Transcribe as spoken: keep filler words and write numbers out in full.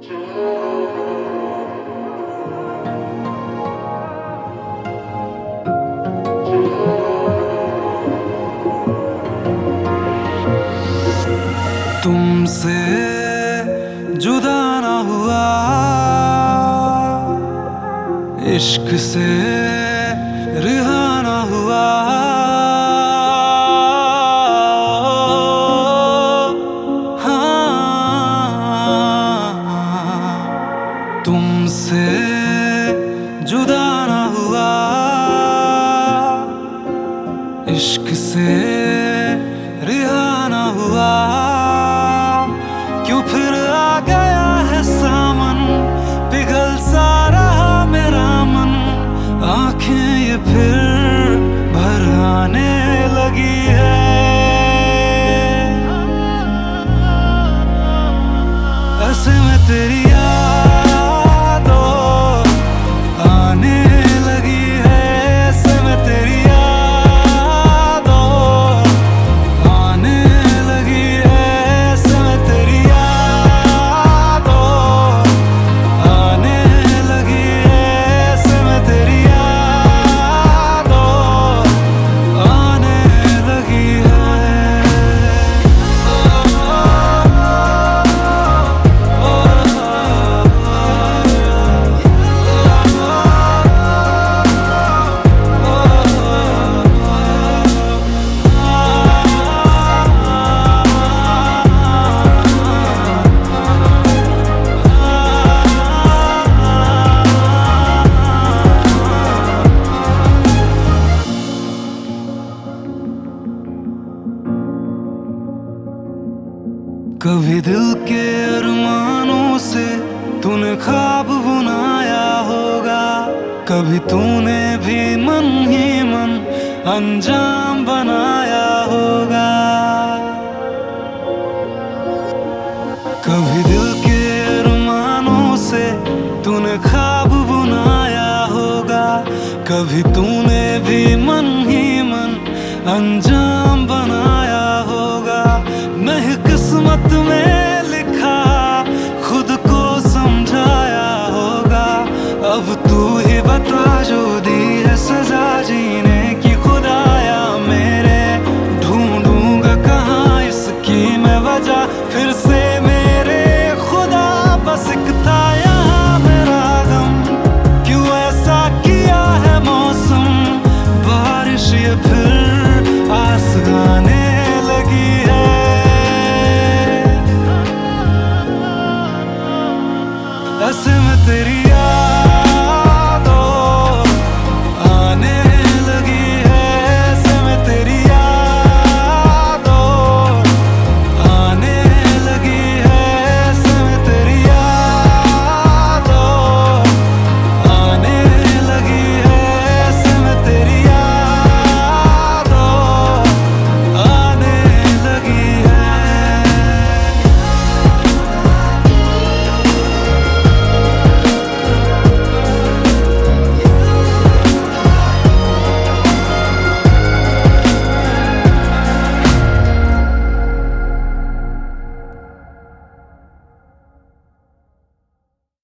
तुमसे जुदा ना हुआ, इश्क से रिहा ना हुआ। हाँ, तुमसे जुदा ना हुआ, इश्क से रिहा ना हुआ। क्यों फिर आ गया है सामन, पिघल सा रहा मेरा मन। आंखें ये फिर भर आने लगी है, ऐसे में तेरी यादों आने लगी है। ऐसे में तेरी यादों आने लगी है। ऐसे में तेरी यादों आने लगी है। ऐसे में तेरी यादों आने लगी है। कभी दिल के अरमानों से तूने ख्वाब बुनाया होगा, कभी तूने भी मन ही मन अंजाम बनाया होगा। कभी दिल के अरमानों से तूने ख्वाब बुनाया होगा, कभी तूने भी मन ही मन अंजाम बनाया होगा। नहीं किस्मत में